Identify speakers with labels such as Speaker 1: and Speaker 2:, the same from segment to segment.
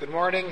Speaker 1: Good morning.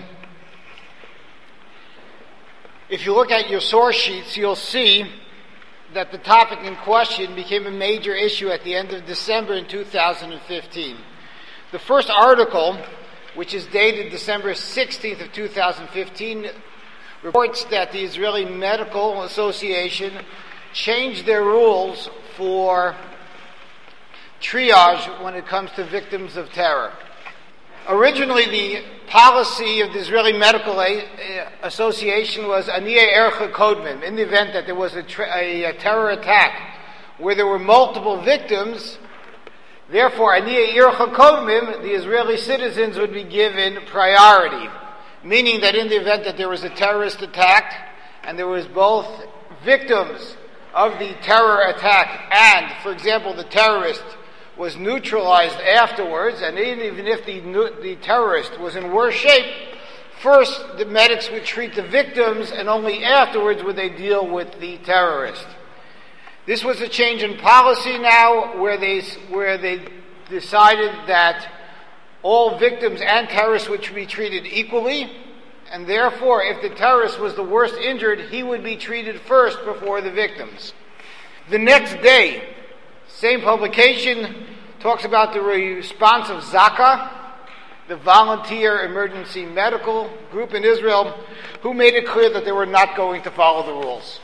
Speaker 1: If you look at your source sheets, you'll see that the topic in question became a major issue at the end of December in 2015. The first article, which is dated December 16th of 2015, reports that the Israeli Medical Association changed their rules for triage when it comes to victims of terror. Originally, the policy of the Israeli Medical Association was Aniyeh Ercha Kodmim. In the event that there was a terror attack where there were multiple victims, therefore Aniyeh Ercha Kodmim, the Israeli citizens would be given priority. Meaning that in the event that there was a terrorist attack and there was both victims of the terror attack and, for example, the terrorist was neutralized afterwards, and even if the terrorist was in worse shape, first the medics would treat the victims, and only afterwards would they deal with the terrorist. This was a change in policy now, where they decided that all victims and terrorists would be treated equally, and therefore, if the terrorist was the worst injured, he would be treated first before the victims. The next day, same publication talks about the response of Zaka, the volunteer emergency medical group in Israel, who made it clear that they were not going to follow the rules.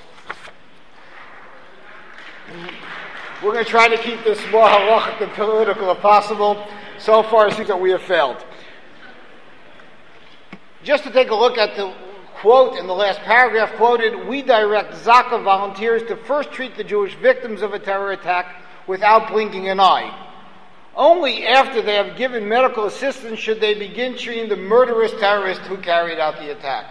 Speaker 1: We're going to try to keep this more halachic and political if possible. So far, it seems that we have failed. Just to take a look at the quote in the last paragraph quoted, we direct Zaka volunteers to first treat the Jewish victims of a terror attack without blinking an eye. Only after they have given medical assistance should they begin treating the murderous terrorist who carried out the attack.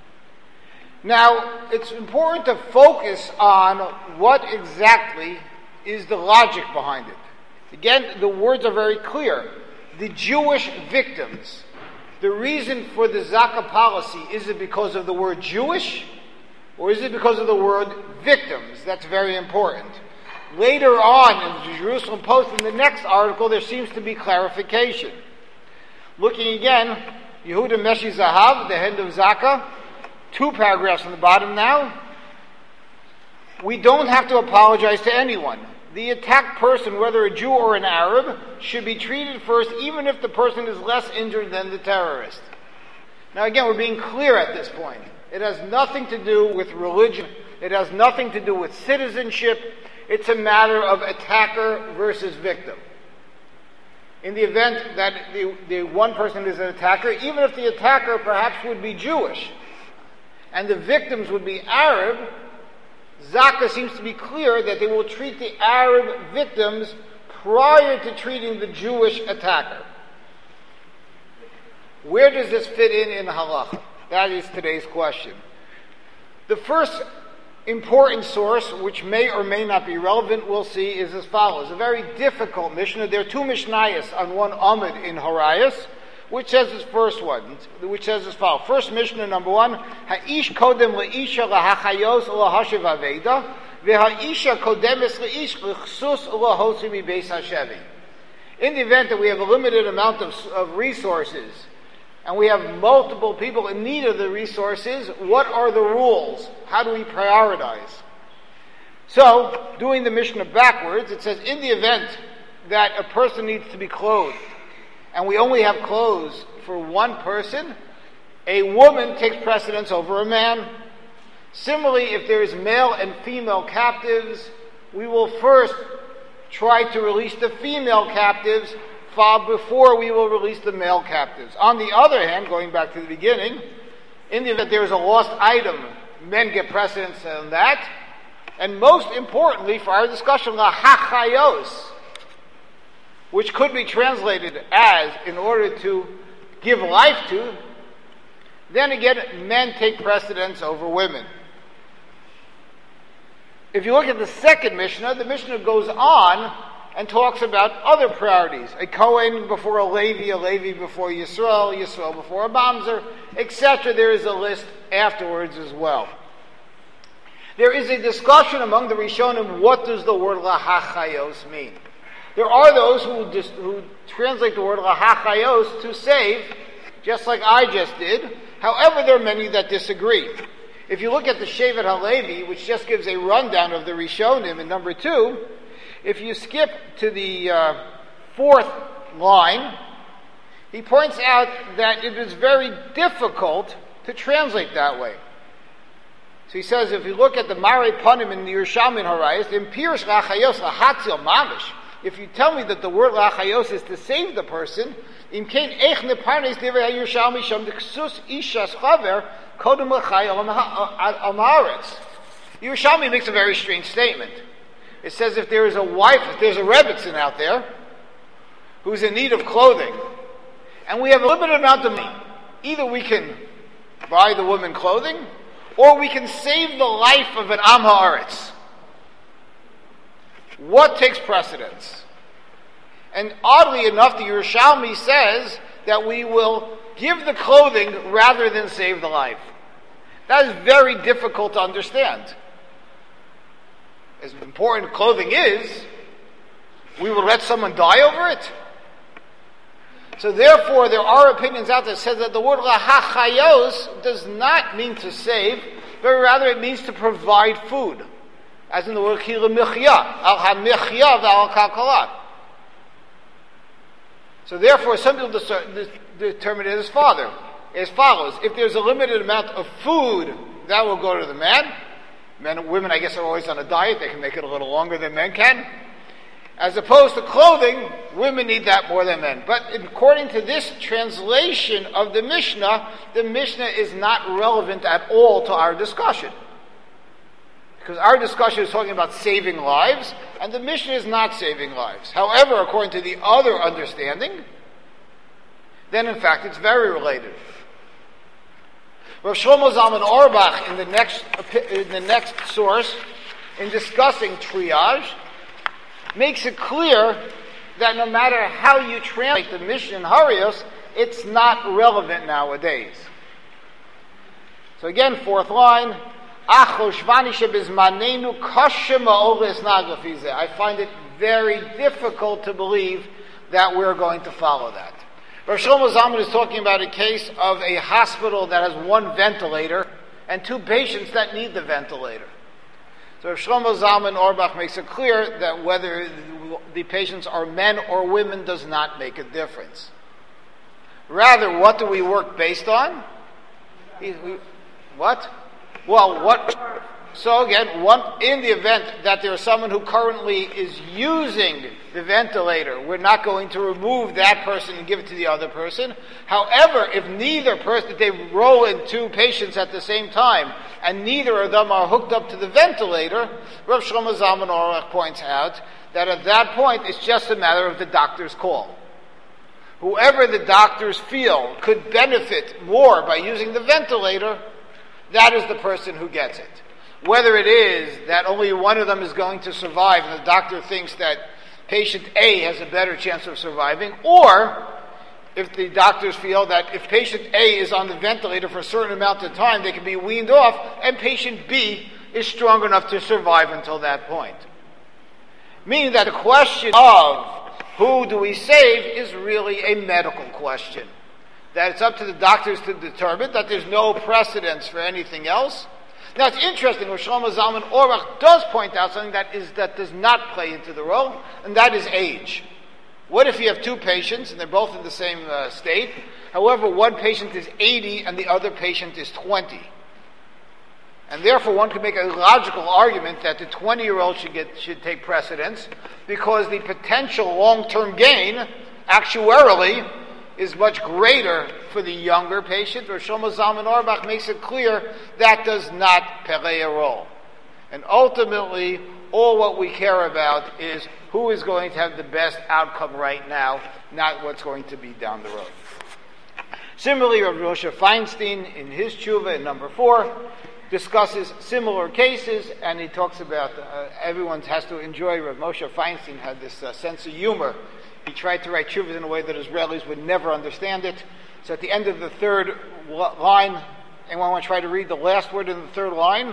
Speaker 1: Now, it's important to focus on what exactly is the logic behind it. Again, the words are very clear. The Jewish victims. The reason for the Zaka policy, is it because of the word Jewish, or is it because of the word victims? That's very important. Later on in the Jerusalem Post, in the next article, there seems to be clarification. Looking again, Yehuda Meshi Zahav, the head of Zaka, 2 paragraphs on the bottom now. We don't have to apologize to anyone. The attacked person, whether a Jew or an Arab, should be treated first, even if the person is less injured than the terrorist. Now again, we're being clear at this point. It has nothing to do with religion. It has nothing to do with citizenship. It's a matter of attacker versus victim. In the event that the one person is an attacker, even if the attacker perhaps would be Jewish, and the victims would be Arab, Zaka seems to be clear that they will treat the Arab victims prior to treating the Jewish attacker. Where does this fit in halacha? That is today's question. The first important source, which may or may not be relevant, we'll see, is as follows. A very difficult Mishnah. There are 2 Mishnayos on one Amud in Horayos, which says as follows. First Mishnah, number 1, Ha'ish kodem le'isha lahachayos lahashiv aveda, ve'ha'isha kodemes le'ish l'chsus lahosi mibeis hashevi. In the event that we have a limited amount of resources, and we have multiple people in need of the resources, what are the rules? How do we prioritize? So, doing the Mishnah backwards, it says, in the event that a person needs to be clothed, and we only have clothes for one person, a woman takes precedence over a man. Similarly, if there is male and female captives, we will first try to release the female captives before we will release the male captives. On the other hand, going back to the beginning, in the event there is a lost item, men get precedence on that. And most importantly, for our discussion, lahachayos, which could be translated as in order to give life to, then again, men take precedence over women. If you look at the second Mishnah, the Mishnah goes on and talks about other priorities. A Kohen before a Levi before Yisrael, Yisrael before a Bamzer, etc. There is a list afterwards as well. There is a discussion among the Rishonim, what does the word lahachayos mean? There are those who translate the word lahachayos to save, just like I just did. However, there are many that disagree. If you look at the Shevet HaLevi, which just gives a rundown of the Rishonim in number 2, if you skip to the 4th line, he points out that it is very difficult to translate that way. So he says, if you look at the Mare Panim in the Yerushalmi Harayos, in Pirush Lachayos Lahatzil Mamish, if you tell me that the word Lachayos is to save the person, in Kain Eich Neparnes Divrei HaYerushalmi Sham Diksus Ishas Chaver Kodem L'chai Al Haaretz. Yerushalmi makes a very strange statement. It says if there is a wife, if there's a Rebbetzin out there who's in need of clothing, and we have a limited amount of money, either we can buy the woman clothing, or we can save the life of an Am Haaretz. What takes precedence? And oddly enough, the Yerushalmi says that we will give the clothing rather than save the life. That is very difficult to understand. As important clothing is, we will let someone die over it? So therefore, there are opinions out there that says that the word lahachayos does not mean to save, but rather it means to provide food. As in the word chila michya, al ha-michya v'al kalkalat. So therefore, some people determine it as follows. If there's a limited amount of food, that will go to the man. Men and women, I guess, are always on a diet. They can make it a little longer than men can. As opposed to clothing, women need that more than men. But according to this translation of the Mishnah is not relevant at all to our discussion. Because our discussion is talking about saving lives, and the Mishnah is not saving lives. However, according to the other understanding, then in fact it's very related. Rav Shlomo Zalman Auerbach in the next source, in discussing triage, makes it clear that no matter how you translate the Mishnah in Harios, it's not relevant nowadays. So again, 4th line, I find it very difficult to believe that we're going to follow that. Rav Shlomo Zalman is talking about a case of a hospital that has 1 ventilator and 2 patients that need the ventilator. So Rav Shlomo Zalman Auerbach makes it clear that whether the patients are men or women does not make a difference. Rather, what do we work based on? What? Well, what? So again, in the event that there is someone who currently is using the ventilator, we're not going to remove that person and give it to the other person. However, if neither person, they roll in 2 patients at the same time, and neither of them are hooked up to the ventilator, Rav Shlomo Zalman Auerbach points out that at that point, it's just a matter of the doctor's call. Whoever the doctors feel could benefit more by using the ventilator, that is the person who gets it. Whether it is that only one of them is going to survive and the doctor thinks that patient A has a better chance of surviving, or if the doctors feel that if patient A is on the ventilator for a certain amount of time, they can be weaned off, and patient B is strong enough to survive until that point. Meaning that the question of who do we save is really a medical question. That it's up to the doctors to determine, that there's no precedence for anything else. Now it's interesting, Rav Shlomo Zalman Auerbach does point out something that does not play into the role, and that is age. What if you have 2 patients and they're both in the same state? However, one patient is 80 and the other patient is 20. And therefore one could make a logical argument that the 20-year-old should take precedence because the potential long-term gain, actuarially, is much greater for the younger patient. Rav Shlomo Zalman Auerbach makes it clear that does not play a role. And ultimately, all what we care about is who is going to have the best outcome right now, not what's going to be down the road. Similarly, Rav Moshe Feinstein, in his tshuva in number 4, discusses similar cases, and he talks about everyone has to enjoy. Rav Moshe Feinstein had this sense of humor. He tried to write tshuvas in a way that Israelis would never understand it. So at the end of the 3rd line, anyone want to try to read the last word in the 3rd line?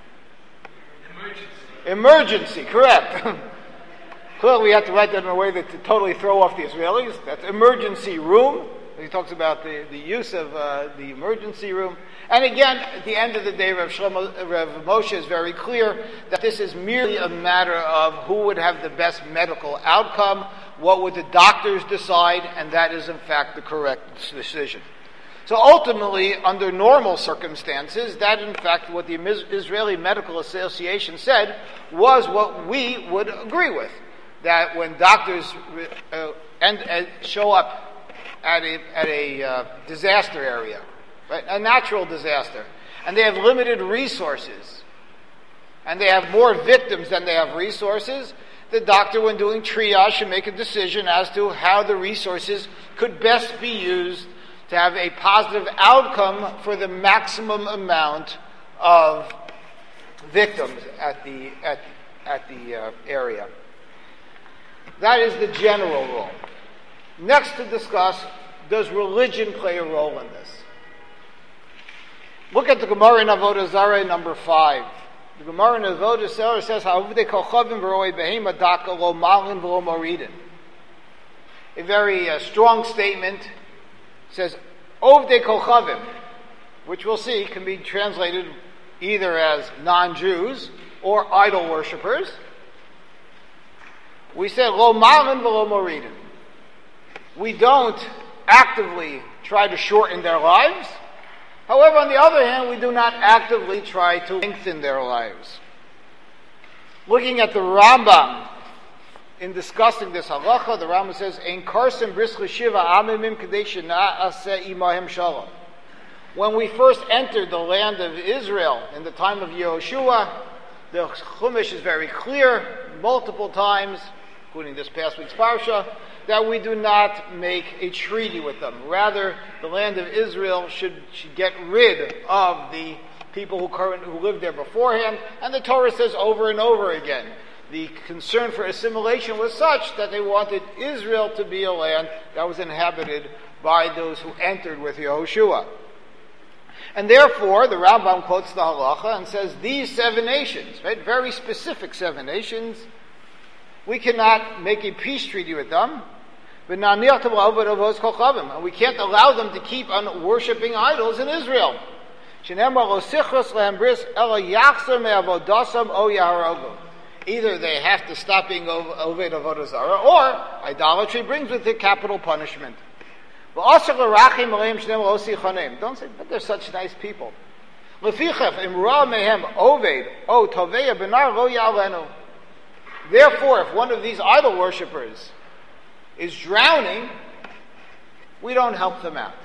Speaker 1: Emergency, correct. Clearly we have to write that in a way that to totally throw off the Israelis. That's emergency room. He talks about the use of the emergency room. And again, at the end of the day, Rav Moshe is very clear that this is merely a matter of who would have the best medical outcome, what would the doctors decide, and that is in fact the correct decision. So ultimately, under normal circumstances, that in fact what the Israeli Medical Association said was what we would agree with. That when doctors show up at a disaster area, right, a natural disaster, and they have limited resources, and they have more victims than they have resources, the doctor, when doing triage, should make a decision as to how the resources could best be used to have a positive outcome for the maximum amount of victims at the area. That is the general rule. Next to discuss, does religion play a role in this? Look at the Gemara in Avodah Zarah number 5. The Gemara in Avodah Zarah says, "Ha'uvdei kochavim v'roi behema daka lo malin v'lo moridin." A very strong statement. Says, Ovdei Kochavim, which we'll see can be translated either as non-Jews or idol worshippers. We said, Lo Malin v'lo Moridin. We don't actively try to shorten their lives. However, on the other hand, we do not actively try to lengthen their lives. Looking at the Rambam, in discussing this halacha, the Rambam says, "Ein karsim bris l'shiva amimim kadesh na'aseh imahem shalom." When we first entered the land of Israel in the time of Yehoshua, the Chumash is very clear, multiple times, including this past week's parsha, that we do not make a treaty with them. Rather, the land of Israel should get rid of the people who lived there beforehand, and the Torah says over and over again, the concern for assimilation was such that they wanted Israel to be a land that was inhabited by those who entered with Yehoshua. And therefore, the Rambam quotes the halacha and says, these 7 nations, right, very specific 7 nations, we cannot make a peace treaty with them, and we can't allow them to keep on worshipping idols in Israel. Either they have to stop being Oved Avodah Zarah, or idolatry brings with it capital punishment. Don't say, but they're such nice people. Therefore, if one of these idol worshippers is drowning, we don't help them out.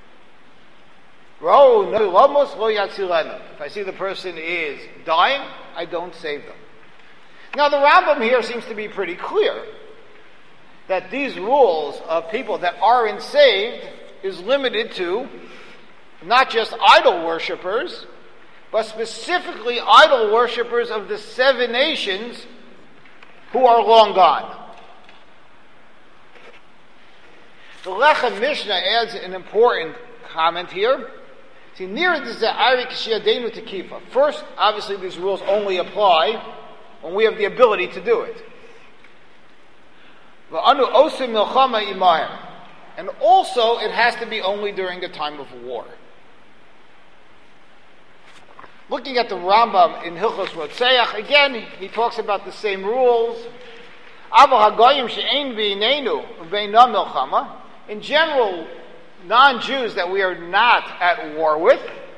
Speaker 1: If I see the person is dying, I don't save them. Now the Rambam here seems to be pretty clear that these rules of people that aren't saved is limited to not just idol worshippers, but specifically idol worshippers of the 7 nations who are long gone. The Lechem Mishnah adds an important comment here. See, first, obviously these rules only apply when we have the ability to do it. And also, it has to be only during the time of war. Looking at the Rambam in Hilchos Rotzeach, again, he talks about the same rules. In general, non-Jews that we are not at war with,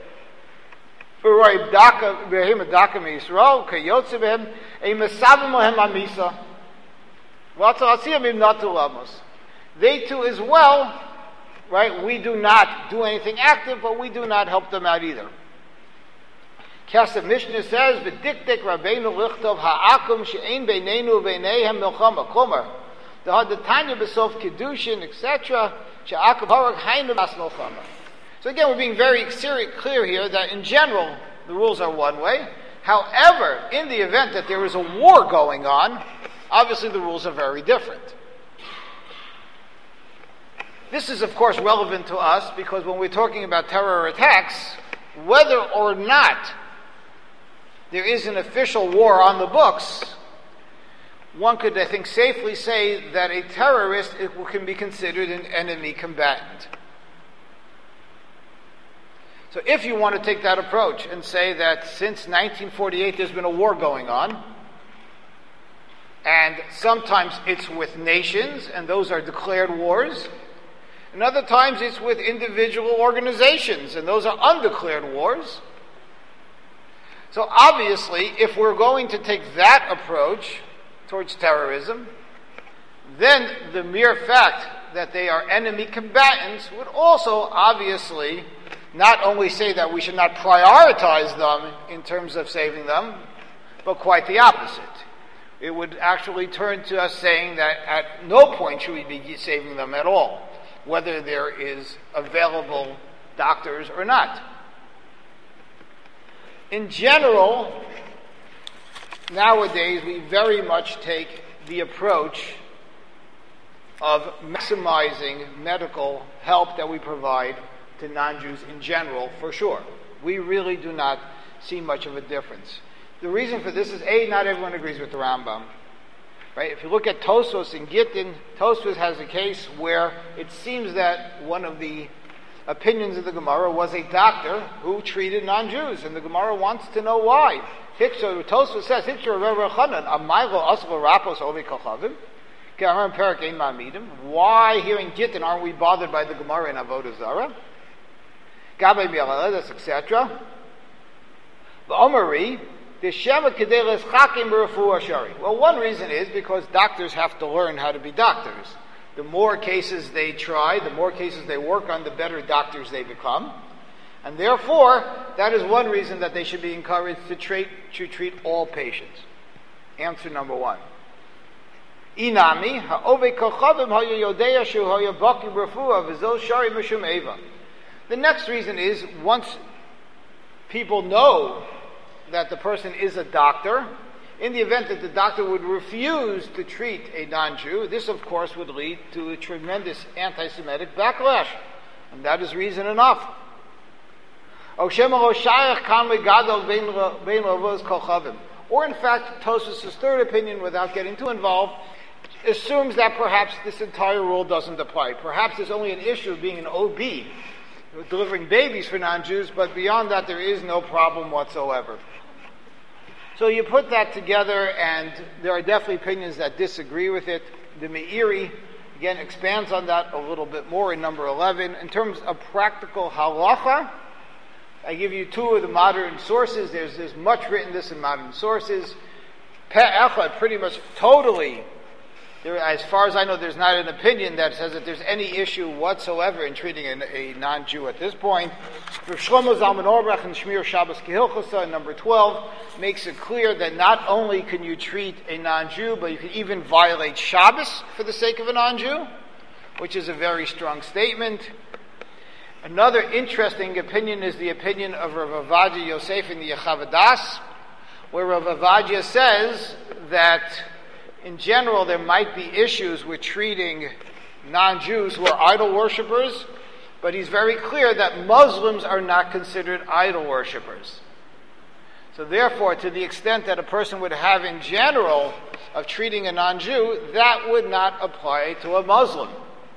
Speaker 1: they too as well, right, we do not do anything active, but we do not help them out either. Kesef Mishnah says, "V'diktek Rabbeinu lichtov ha'akum she'ein beinenu v'eineihem milchama." Klomer, the Hadatanya b'sof kedushin, etc. She'akum harag hainu bas milchama. So again, we're being very clear here that in general the rules are one way. However, in the event that there is a war going on, obviously the rules are very different. This is, of course, relevant to us because when we're talking about terror attacks, whether or not there is an official war on the books, one could, I think, safely say that a terrorist can be considered an enemy combatant. So if you want to take that approach and say that since 1948 there's been a war going on, and sometimes it's with nations, and those are declared wars, and other times it's with individual organizations, and those are undeclared wars. So obviously, if we're going to take that approach towards terrorism, then the mere fact that they are enemy combatants would also obviously not only say that we should not prioritize them in terms of saving them, but quite the opposite. It would actually turn to us saying that at no point should we be saving them at all, whether there is available doctors or not. In general, nowadays we very much take the approach of maximizing medical help that we provide to non-Jews in general, for sure. We really do not see much of a difference. The reason for this is, A, not everyone agrees with the Rambam. Right? If you look at Tosfos in Gittin, Tosfos has a case where it seems that one of the opinions of the Gemara was a doctor who treated non-Jews, and the Gemara wants to know why. Tosfos says, why here in Gittin aren't we bothered by the Gemara in Avodah Zarah? Etc. Well, one reason is because doctors have to learn how to be doctors. The more cases they try, the more cases they work on, the better doctors they become. And therefore, that is one reason that they should be encouraged to treat all patients. Answer number one. Inami, the next reason is, once people know that the person is a doctor, in the event that the doctor would refuse to treat a non-Jew, this of course would lead to a tremendous anti-Semitic backlash. And that is reason enough. Or in fact, Tosfos' third opinion, without getting too involved, assumes that perhaps this entire rule doesn't apply. Perhaps there's only an issue of being an OB, delivering babies for non-Jews, but beyond that there is no problem whatsoever. So you put that together, and there are definitely opinions that disagree with it. The Meiri, again, expands on that a little bit more in number 11. In terms of practical halacha, I give you two of the modern sources. There's much written this in modern sources. Pe'echad, pretty much totally, as far as I know, there's not an opinion that says that there's any issue whatsoever in treating a non-Jew at this point. Rav Shlomo Zalman Auerbach in Shmir Shabbos Kehilchasa, number 12, makes it clear that not only can you treat a non-Jew, but you can even violate Shabbos for the sake of a non-Jew, which is a very strong statement. Another interesting opinion is the opinion of Rav Ovadia Yosef in the Yechavadas, where Rav Ovadia says that in general, there might be issues with treating non-Jews who are idol worshippers, but he's very clear that Muslims are not considered idol worshippers. So therefore, to the extent that a person would have in general of treating a non-Jew, that would not apply to a Muslim.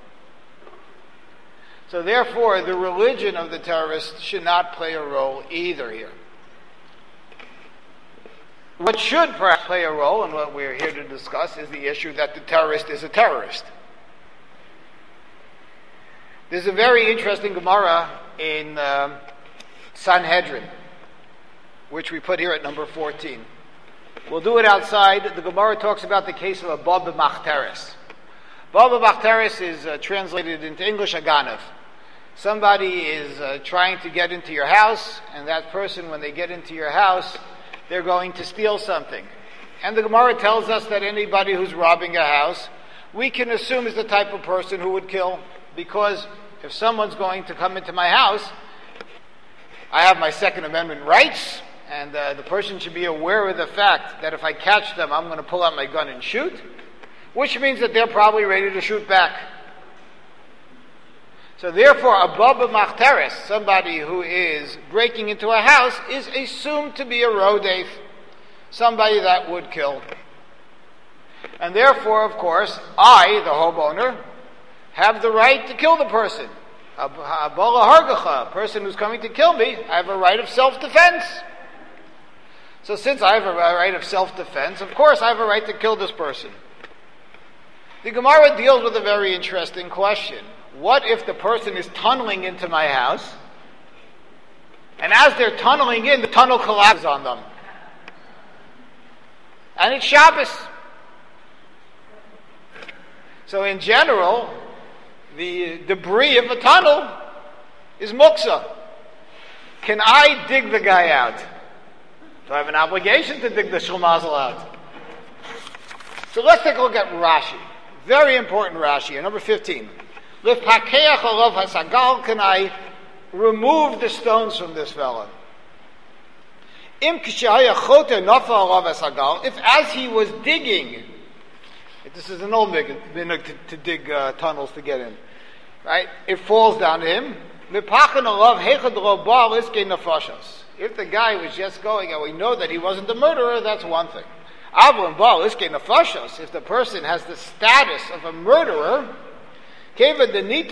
Speaker 1: So therefore, the religion of the terrorist should not play a role either here. What should perhaps play a role, and what we're here to discuss, is the issue that the terrorist is a terrorist. There's a very interesting Gemara in Sanhedrin, which we put here at number 14. We'll do it outside. The Gemara talks about the case of a Baba Machteres. Baba Machteres is translated into English a Ganav. Somebody is trying to get into your house, and that person, when they get into your house, they're going to steal something. And the Gemara tells us that anybody who's robbing a house, we can assume is the type of person who would kill, because if someone's going to come into my house, I have my Second Amendment rights, and the person should be aware of the fact that if I catch them, I'm going to pull out my gun and shoot, which means that they're probably ready to shoot back. So therefore, a Baba Machteres, somebody who is breaking into a house, is assumed to be a Rodef, somebody that would kill. And therefore, of course, I, the homeowner, have the right to kill the person. a person who's coming to kill me, I have a right of self-defense. So since I have a right of self-defense, of course I have a right to kill this person. The Gemara deals with a very interesting question. What if the person is tunneling into my house, and as they're tunneling in, the tunnel collapses on them? And it's Shabbos. So in general, the debris of a tunnel is muksa. Can I dig the guy out? Do I have an obligation to dig the shulmazel out? So let's take a look at Rashi. Very important Rashi, number 15. L'pakeach alav hasagal, can I remove the stones from this fellow? Im k'shehaya choter nafal alav hasagal, if as he was digging, this is an old minhag to dig tunnels to get in, right? It falls down to him. L'pachan alav hechad lo ba'al iskei nafashos. If the guy was just going and we know that he wasn't the murderer, that's one thing. If the person has the status of a murderer, either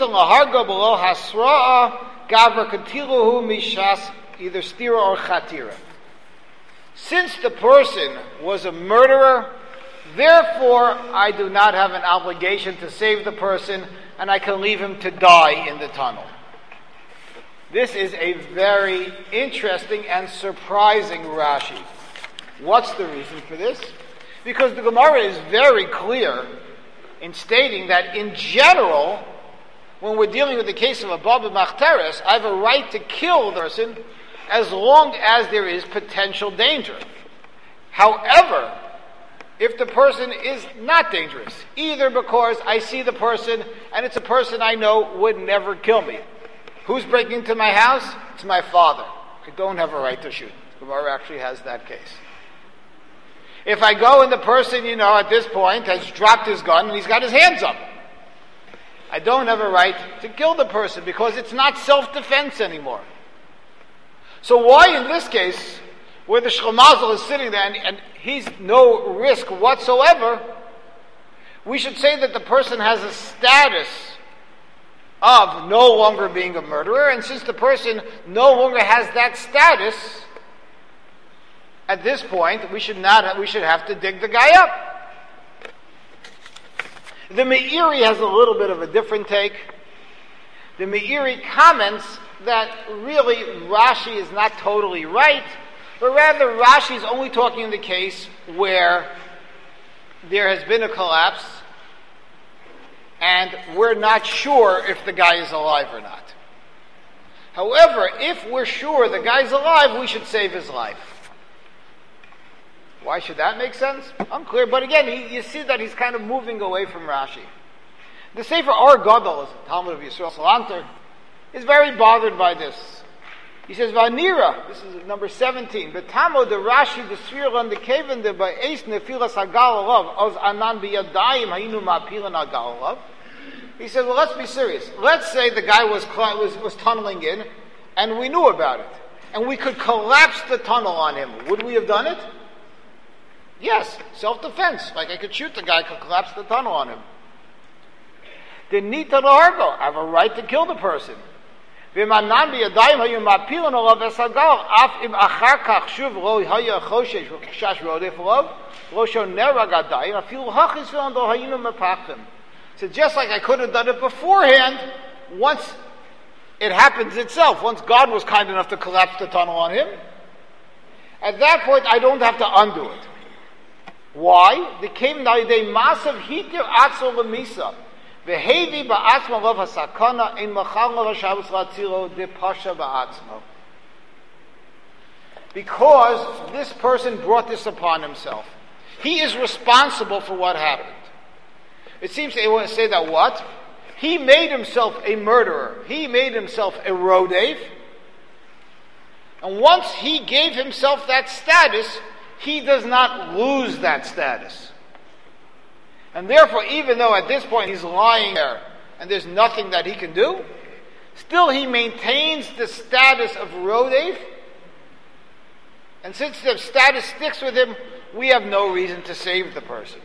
Speaker 1: stira or chatira. Since the person was a murderer, therefore I do not have an obligation to save the person, and I can leave him to die in the tunnel. This is a very interesting and surprising Rashi. What's the reason for this? Because the Gemara is very clear in stating that in general, when we're dealing with the case of a baba machteres, I have a right to kill the person as long as there is potential danger. However, if the person is not dangerous, either because I see the person and it's a person I know would never kill me. Who's breaking into my house? It's my father. I don't have a right to shoot. The Gemara actually has that case. If I go and the person, at this point has dropped his gun and he's got his hands up, I don't have a right to kill the person because it's not self-defense anymore. So why in this case, where the shulmazel is sitting there and he's no risk whatsoever, we should say that the person has a status of no longer being a murderer, and since the person no longer has that status, at this point, we should have to dig the guy up. The Meiri has a little bit of a different take. The Meiri comments that really Rashi is not totally right, but rather Rashi is only talking in the case where there has been a collapse and we're not sure if the guy is alive or not. However, if we're sure the guy's alive, we should save his life. Why should that make sense? Unclear, but again, you see that he's kind of moving away from Rashi. The Sefer Or Gadol, Talmud of Yisrael Salanter, is very bothered by this. He says, Vanira, this is number 17, Betamo de Rashi de Svirlan de Kevin de Ba'es Nefilas Hagalalav, Oz Anan Biyadayim Hainu Mapilan Hagalalav. He said, well, let's be serious. Let's say the guy was tunneling in, and we knew about it, and we could collapse the tunnel on him. Would we have done it? Yes, self-defense. Like I could shoot the guy, could collapse the tunnel on him. The nita largo, I have a right to kill the person. If so just like I could have done it beforehand, once it happens itself, once God was kind enough to collapse the tunnel on him, at that point I don't have to undo it. Why? The came na'idei masav hitir atzol lemisa. V'hevi ba'atzma lov hasakana ein machal l'shavus l'atzilo de pasha ba'atzmo. Because this person brought this upon himself. He is responsible for what happened. It seems they want to say that what? He made himself a murderer. He made himself a rodef. And once he gave himself that status, he does not lose that status. And therefore, even though at this point he's lying there and there's nothing that he can do, still he maintains the status of rodef. And since the status sticks with him, we have no reason to save the person.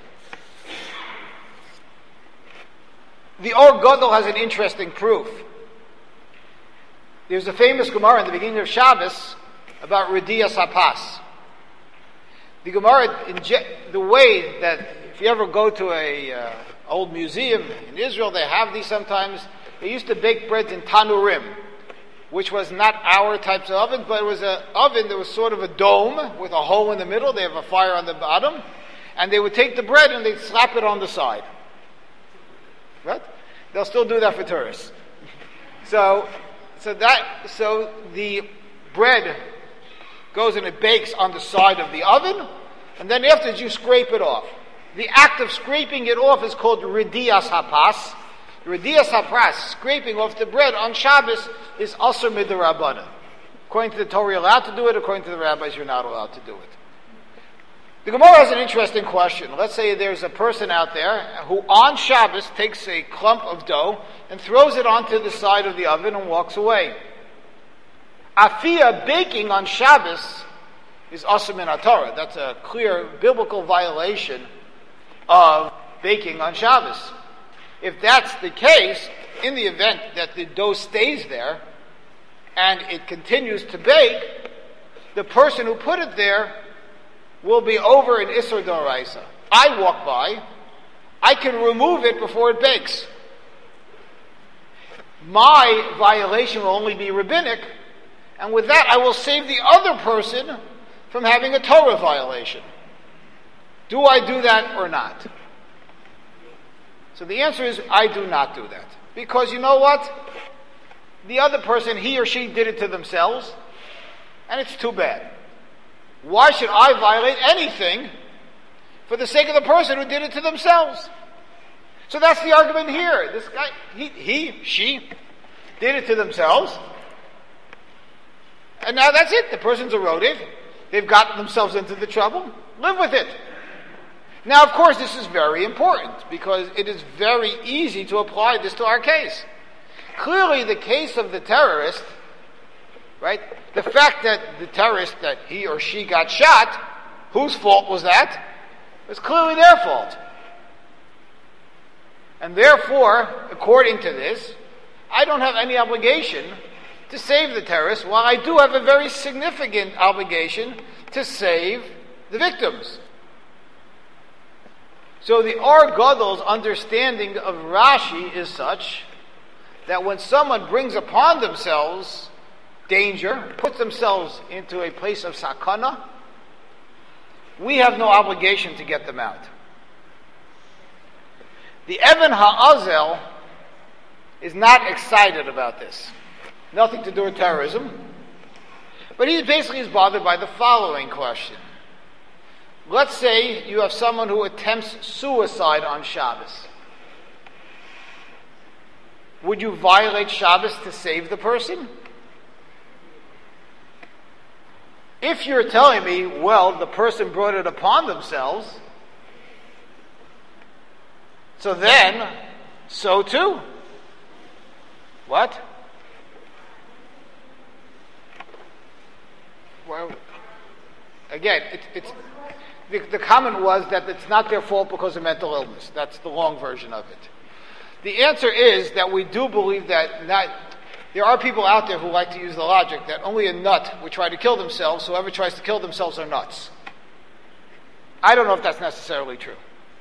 Speaker 1: The Or Gadol has an interesting proof. There's a famous Gemara in the beginning of Shabbos about Rediyas HaPas. The Gemara, the way that if you ever go to a old museum in Israel, they have these sometimes. They used to bake breads in tanurim, which was not our types of oven, but it was an oven that was sort of a dome with a hole in the middle. They have a fire on the bottom, and they would take the bread and they'd slap it on the side. Right? They'll still do that for tourists. So the bread goes and it bakes on the side of the oven, and then afterwards you scrape it off. The act of scraping it off is called Rediyas HaPas. Rediyas HaPas, scraping off the bread on Shabbos, is Asur Midrabanan. According to the Torah, you're allowed to do it. According to the rabbis, you're not allowed to do it. The Gemara has an interesting question. Let's say there's a person out there who on Shabbos takes a clump of dough and throws it onto the side of the oven and walks away. Afia, baking on Shabbos, is Asur Min HaTorah. That's a clear biblical violation of baking on Shabbos. If that's the case, in the event that the dough stays there and it continues to bake, the person who put it there will be over an Isur D'Oraisa. I walk by, I can remove it before it bakes. My violation will only be rabbinic, and with that I will save the other person from having a Torah violation. Do I do that or not? So the answer is, I do not do that. Because you know what? The other person, he or she did it to themselves, and it's too bad. Why should I violate anything for the sake of the person who did it to themselves? So that's the argument here. This guy, she did it to themselves, and now that's it. The person's eroded. They've gotten themselves into the trouble. Live with it. Now, of course, this is very important because it is very easy to apply this to our case. Clearly, the case of the terrorist, right? The fact that the terrorist, that he or she got shot, whose fault was that? It was clearly their fault. And therefore, according to this, I don't have any obligation to save the terrorist, while I do have a very significant obligation to save the victims. So the Or Gadol's understanding of Rashi is such that when someone brings upon themselves danger, puts themselves into a place of sakana, we have no obligation to get them out. The Even HaAzel is not excited about this. Nothing to do with terrorism. But he basically is bothered by the following question. Let's say you have someone who attempts suicide on Shabbos. Would you violate Shabbos to save the person? If you're telling me, well, the person brought it upon themselves, so then, so too. What? Well, again, the comment was that it's not their fault because of mental illness. That's the long version of it. The answer is that we do believe that there are people out there who like to use the logic that only a nut would try to kill themselves, so whoever tries to kill themselves are nuts. I don't know if that's necessarily true.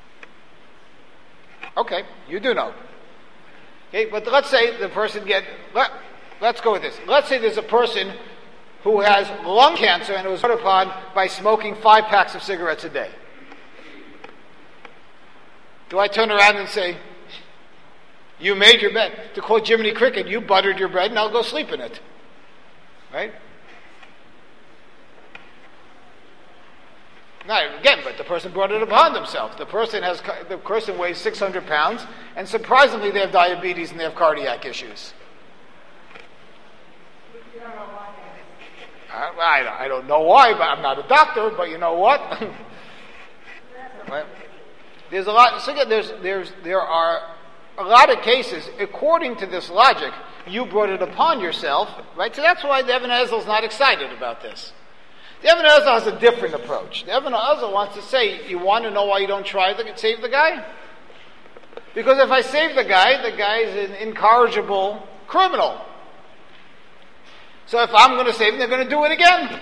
Speaker 1: Okay, you do know. Okay, but let's say the person let's go with this. Let's say there's a person who has lung cancer and it was brought upon by smoking 5 packs of cigarettes a day. Do I turn around and say, you made your bed, to quote Jiminy Cricket, you buttered your bread and I'll go sleep in it? Right? Now, again, but the person brought it upon themselves. The person weighs 600 pounds, and surprisingly they have diabetes and they have cardiac issues. I don't know why, but I'm not a doctor, but you know what? Right? There's a lot, so again, there are a lot of cases, according to this logic, you brought it upon yourself, right? So that's why the Even HaAzel is not excited about this. The Even HaAzel has a different approach. The Even HaAzel wants to say, you want to know why you don't try to save the guy? Because if I save the guy is an incorrigible criminal. So if I'm going to save them, they're going to do it again.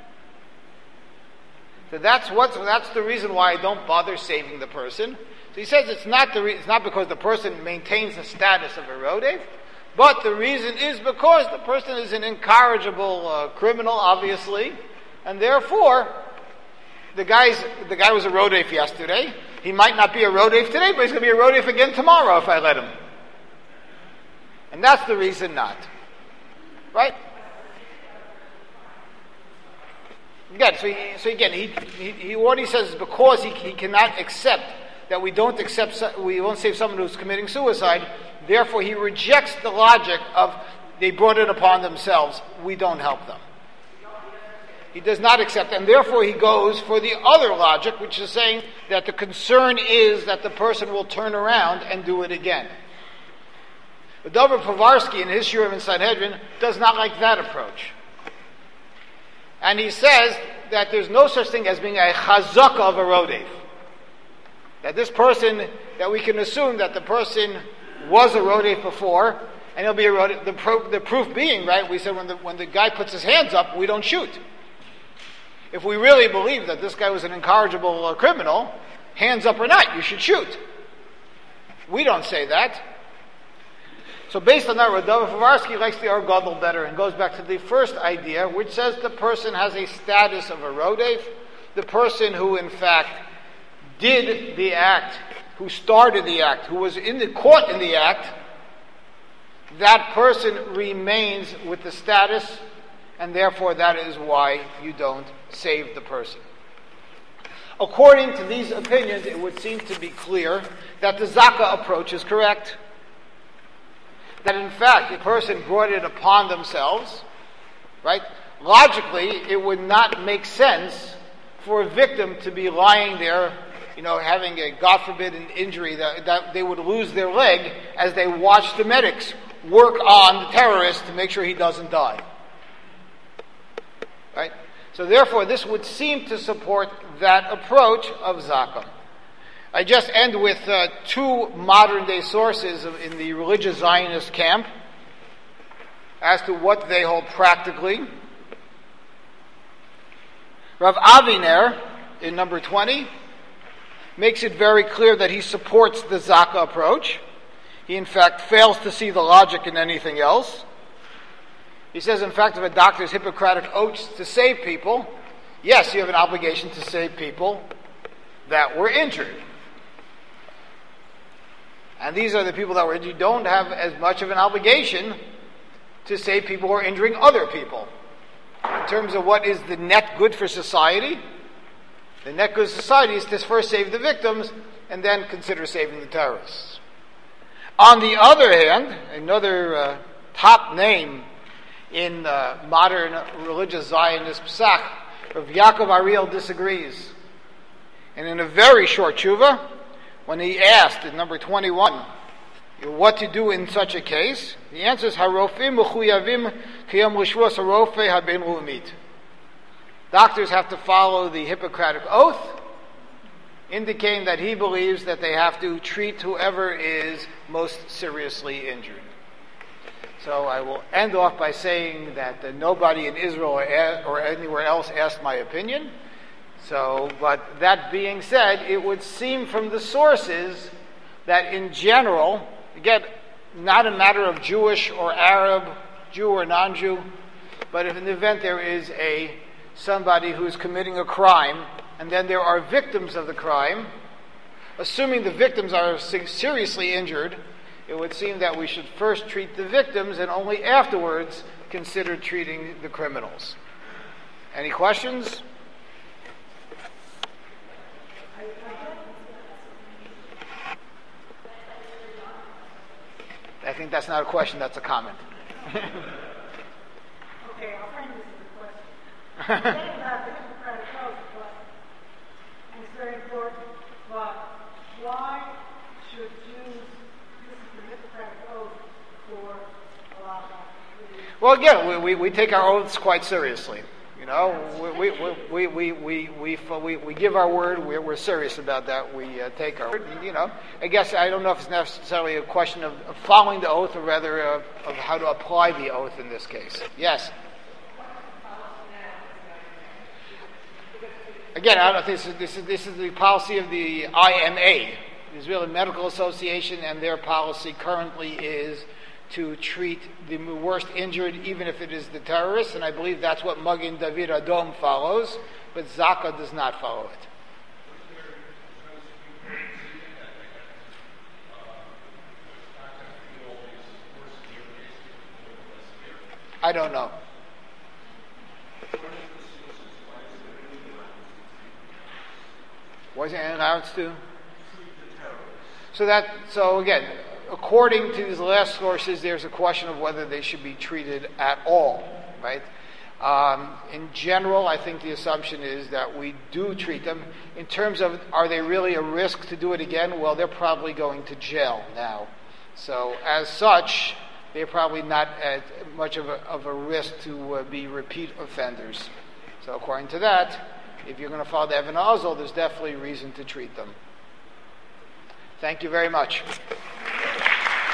Speaker 1: So that's the reason why I don't bother saving the person. So he says it's not because the person maintains the status of a rodef, but the reason is because the person is an incorrigible criminal, obviously, and therefore the guy was a rodef yesterday. He might not be a rodef today, but he's going to be a rodef again tomorrow if I let him. And that's the reason not. Right? Again, what he says is because he cannot accept that we won't save someone who's committing suicide, therefore he rejects the logic of they brought it upon themselves, we don't help them. He does not accept, and therefore he goes for the other logic, which is saying that the concern is that the person will turn around and do it again. But Dover Povarsky in his Shurim and Sanhedrin does not like that approach. And he says that there's no such thing as being a chazaka of a rodef. That this person, that we can assume that the person was a rodef before, and he'll be a rodef. The proof being, right, we said when the guy puts his hands up, we don't shoot. If we really believe that this guy was an incorrigible criminal, hands up or not, you should shoot. We don't say that. So based on that, Rav Povarsky likes the Or Gadol better and goes back to the first idea, which says the person has a status of a rodef, the person who in fact did the act, who started the act, who was caught in the act, that person remains with the status, and therefore that is why you don't save the person. According to these opinions, it would seem to be clear that the Zaka approach is correct. That in fact, the person brought it upon themselves, right? Logically, it would not make sense for a victim to be lying there, having a, God forbid, an injury, that they would lose their leg as they watch the medics work on the terrorist to make sure he doesn't die. Right? So therefore, this would seem to support that approach of Zaka. I just end with two modern-day sources in the religious Zionist camp as to what they hold practically. Rav Aviner, in number 20, makes it very clear that he supports the Zaka approach. He, in fact, fails to see the logic in anything else. He says, in fact, if a doctor's Hippocratic oaths to save people, yes, you have an obligation to save people that were injured. And these are the people that were injured. You don't have as much of an obligation to save people who are injuring other people. In terms of what is the net good for society, the net good for society is to first save the victims and then consider saving the terrorists. On the other hand, another top name in modern religious Zionist Psach, Rav Yaakov Ariel, disagrees. And in a very short tshuva, when he asked in number 21 what to do in such a case, the answer is Harofim Mechuyavim Kiyam Lishvos Harofe Haben Lumit. Doctors have to follow the Hippocratic Oath, indicating that he believes that they have to treat whoever is most seriously injured. So I will end off by saying that nobody in Israel or anywhere else asked my opinion. But that being said, it would seem from the sources that in general, again, not a matter of Jewish or Arab, Jew or non-Jew, but if in the event there is somebody who's committing a crime, and then there are victims of the crime, assuming the victims are seriously injured, it would seem that we should first treat the victims and only afterwards consider treating the criminals. Any questions? I think that's not a question, that's a comment.
Speaker 2: Okay, I'll frame this as a question. Getting about the Hippocratic Oath, and it's very important, but why should Jews use the Hippocratic Oath for a lot of
Speaker 1: Well, again, we take our oaths quite seriously. We give our word. We're serious about that. We take our word. I guess I don't know if it's necessarily a question of following the oath, or rather of how to apply the oath in this case. Yes. again, I don't think this is the policy of the IMA, the Israeli Medical Association, and their policy currently is to treat the worst injured, even if it is the terrorists, and I believe that's what Magen David Adom follows, but Zaka does not follow it. I don't know. Was it an allowance to? So again, according to these last sources, there's a question of whether they should be treated at all, right? In general, I think the assumption is that we do treat them. In terms of, are they really a risk to do it again? Well, they're probably going to jail now. So as such, they're probably not at much of a risk to be repeat offenders. So according to that, if you're going to follow the Even HaOzel, there's definitely reason to treat them. Thank you very much.